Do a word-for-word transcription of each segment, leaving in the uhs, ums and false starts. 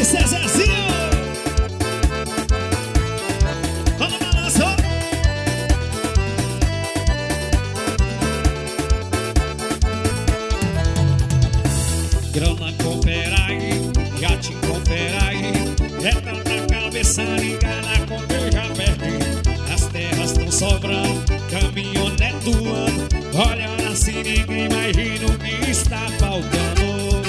Esse é Zezinho. Vamos balanço. Grana confera aí, já te confera aí. É tanta cabeça ligada quando eu já perdi. As terras estão sobrando, caminhonete voando. Olha assim, ninguém imagina o que está faltando.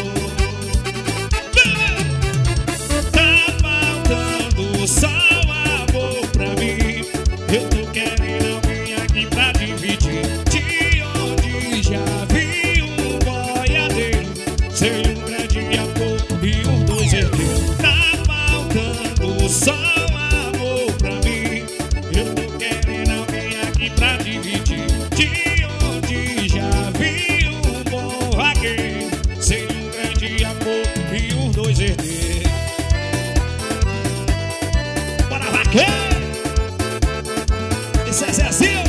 Tá faltando só amor pra mim. Eu tô querendo alguém aqui pra dividir. De onde já vi um boiadeiro, sei um grande amor e um dois herdeiros. Tá faltando só amor pra mim. Eu tô querendo alguém aqui pra dividir. De onde já vi um bom vaqueiro, sei um grande amor e um dois herdeiros. Bora vaqueiro! Esse é Zezinho.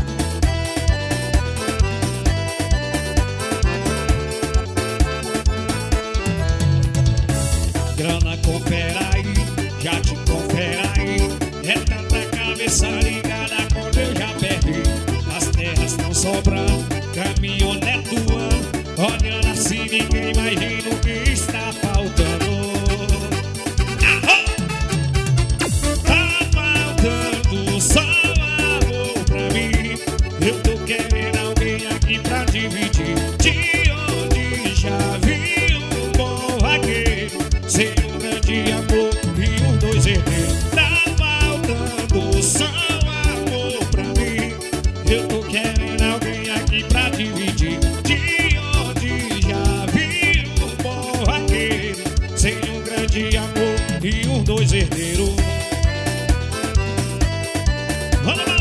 Grana confera aí, já te confera aí. É tanta cabeça ligada quando eu já perdi. As terras estão sobrando, caminhonete voando. Olhando assim ninguém imagina o que está faltando. Ahô! Tá faltando só amor pra mim. Eu tô querendo alguém aqui pra dividir. De onde já vi um bom vaqueiro, sei um grande amor e um dois herdeiros. Tá faltando só amor pra mim. Eu tô querendo alguém aqui pra dividir. De onde já vi um bom vaqueiro, sei um grande amor e um dois herdeiros. Vamos lá!